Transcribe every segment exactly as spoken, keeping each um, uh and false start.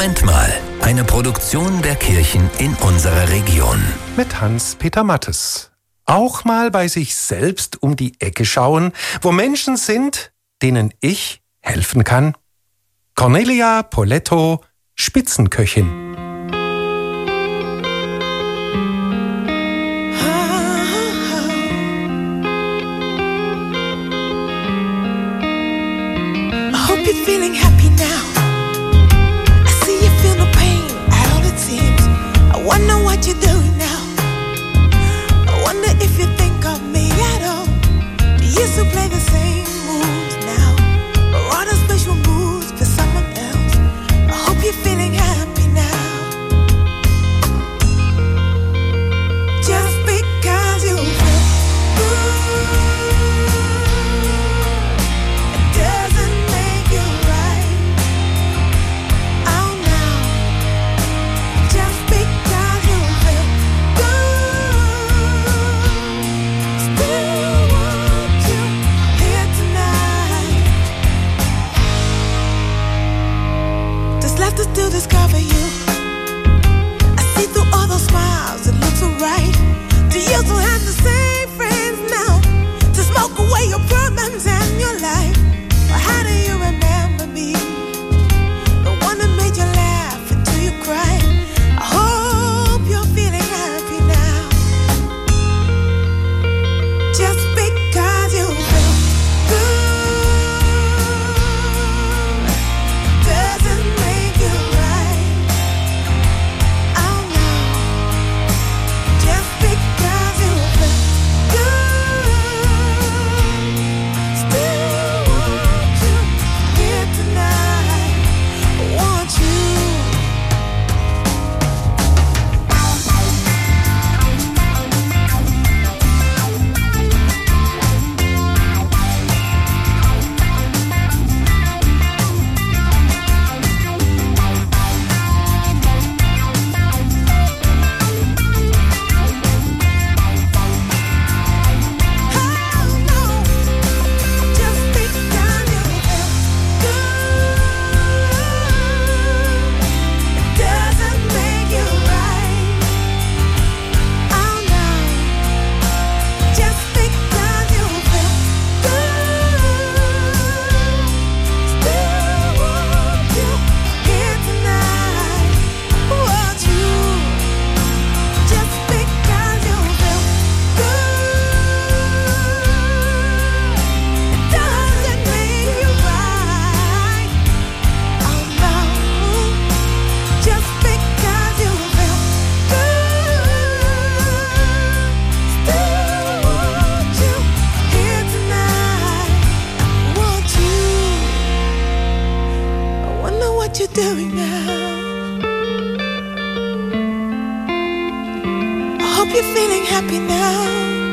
Moment mal, eine Produktion der Kirchen in unserer Region. Mit Hans-Peter Mattes. Auch mal bei sich selbst um die Ecke schauen, wo Menschen sind, denen ich helfen kann. Cornelia Poletto, Spitzenköchin. Feeling happy now. I see you feel no pain at all it seems. I wonder what you're doing now. I wonder if you think of me at all. Do you still play the same moves now, or are there special moves for someone else? I hope you're feeling happy now. Just because you feel good, it doesn't make you right. Oh no. Just because you feel good, still want you here tonight. Just left us to discover you. I see through all those smiles, it looks alright. Do you still have the same friends now to smoke away your problems and your life? Or how do you remember me? The one that made you laugh until you cried. I hope you're feeling happy now. Just because you feel good doesn't make you right. Oh no. Just because you feel good, still want you here tonight. Want you. Doing now. I hope you're feeling happy now.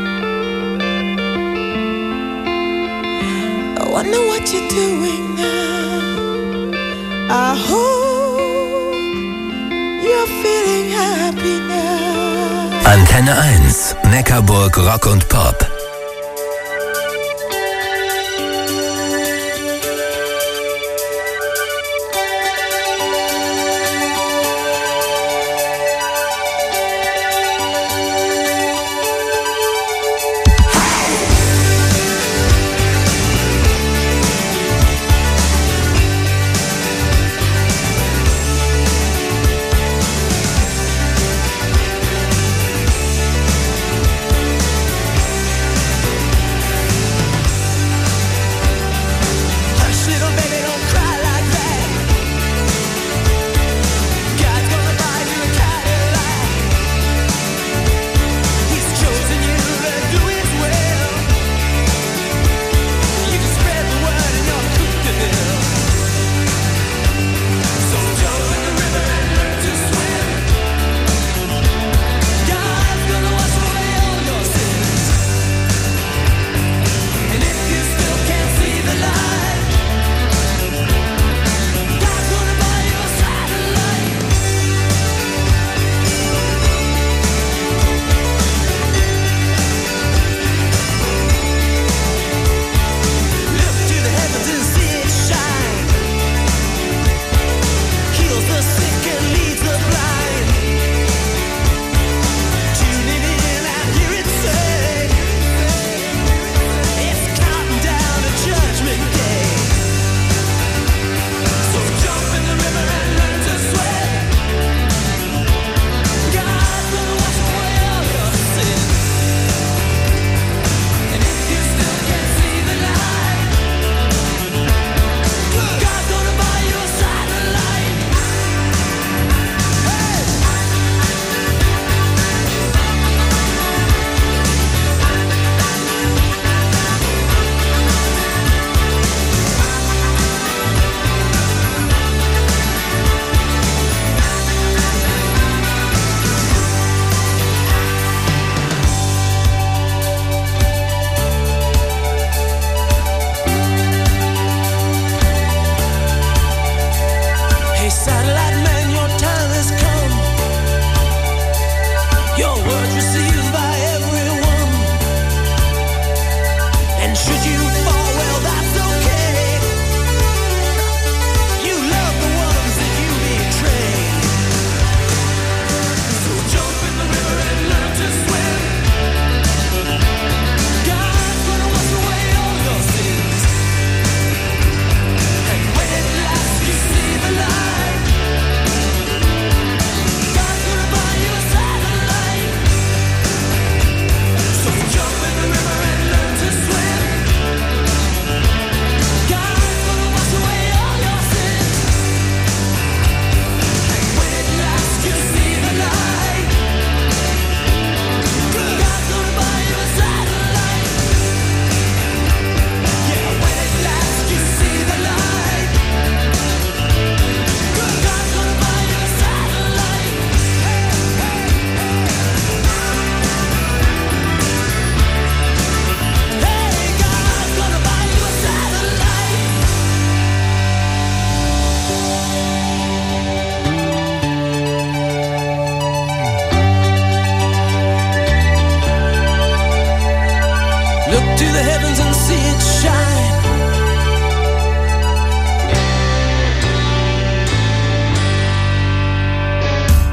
I wonder what you're doing now. I hope you're feeling happy now. Antenne eins, Neckarburg Rock und Pop.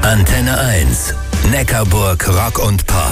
Antenne eins. Neckarburg Rock und Pop.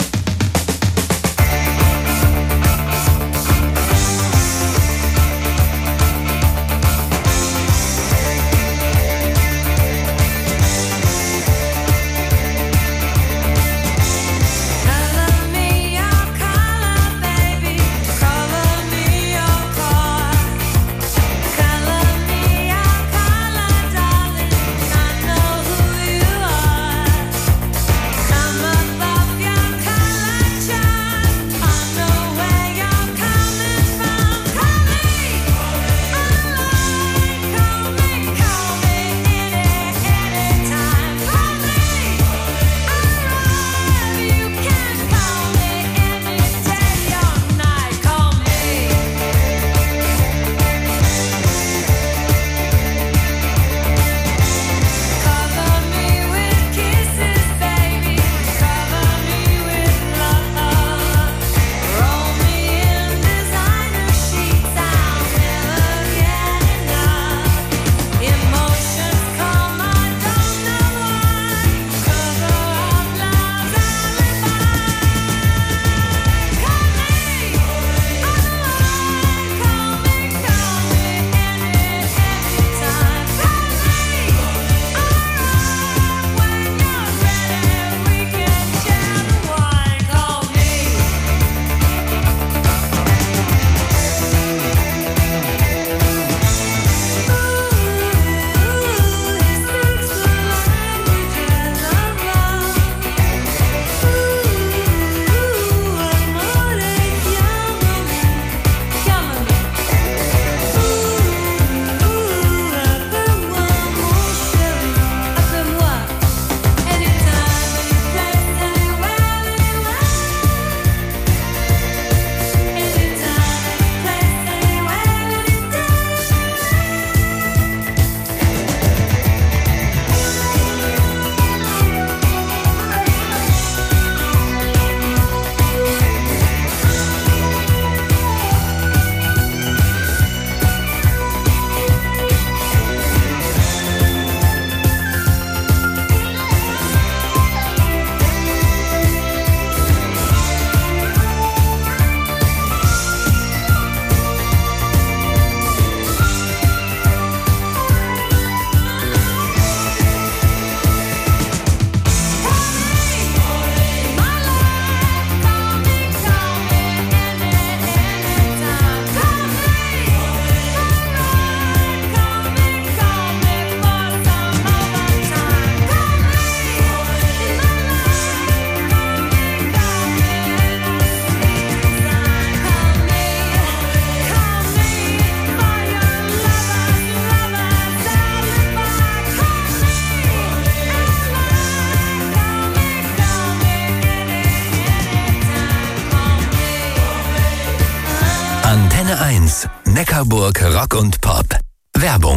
Antenne eins. Neckarburg Rock und Pop. Werbung.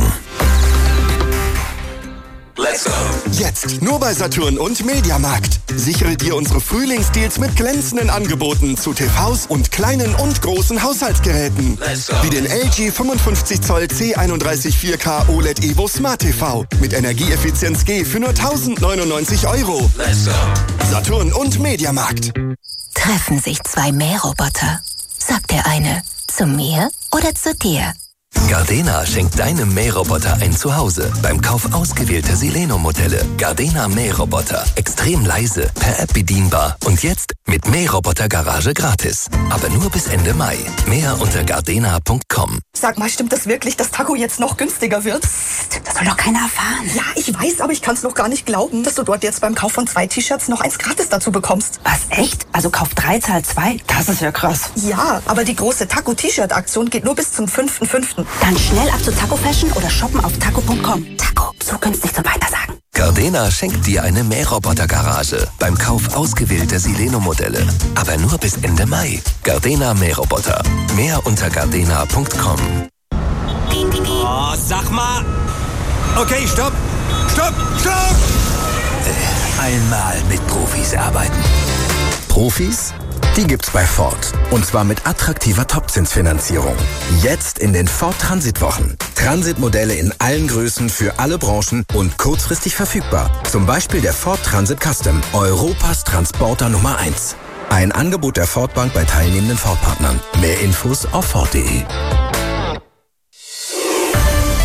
Let's go. Jetzt nur bei Saturn und Mediamarkt. Sichere dir unsere Frühlingsdeals mit glänzenden Angeboten zu T Vs und kleinen und großen Haushaltsgeräten. Let's go. Wie den L G fünfundfünfzig Zoll C einunddreißig vier K O L E D Evo Smart T V mit Energieeffizienz G für nur tausendneunundneunzig Euro. Let's go. Saturn und Mediamarkt. Treffen sich zwei Mähroboter. Sagt der eine, zu mir oder zu dir? Gardena schenkt deinem Mähroboter ein Zuhause beim Kauf ausgewählter Sileno-Modelle. Gardena Mähroboter. Extrem leise, per App bedienbar und jetzt mit Mähroboter-Garage gratis. Aber nur bis Ende Mai. Mehr unter gardena punkt com. Sag mal, stimmt das wirklich, dass Taco jetzt noch günstiger wird? Psst, das soll doch keiner erfahren. Ja, ich weiß, aber ich kann es noch gar nicht glauben, dass du dort jetzt beim Kauf von zwei T-Shirts noch eins gratis dazu bekommst. Was, echt? Also Kauf drei, Zahl zwei? Das ist ja krass. Ja, aber die große Taco-T-Shirt-Aktion geht nur bis zum fünften fünften Dann schnell ab zu Taco Fashion oder shoppen auf taco punkt com. Taco, so günstig zum Weitersagen. Gardena schenkt dir eine Mähroboter-Garage beim Kauf ausgewählter Sileno-Modelle. Aber nur bis Ende Mai. Gardena Mähroboter. Mehr unter gardena punkt com. Oh, sag mal. Okay, stopp. Stopp, stopp. Einmal mit Profis arbeiten. Profis? Die gibt's bei Ford. Und zwar mit attraktiver Topzinsfinanzierung. Jetzt in den Ford Transitwochen. Transitmodelle in allen Größen für alle Branchen und kurzfristig verfügbar. Zum Beispiel der Ford Transit Custom, Europas Transporter Nummer eins. Ein Angebot der Ford Bank bei teilnehmenden Ford-Partnern. Mehr Infos auf Ford punkt de.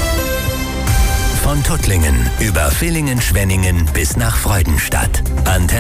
Von Tuttlingen über Villingen-Schwenningen bis nach Freudenstadt. Antenne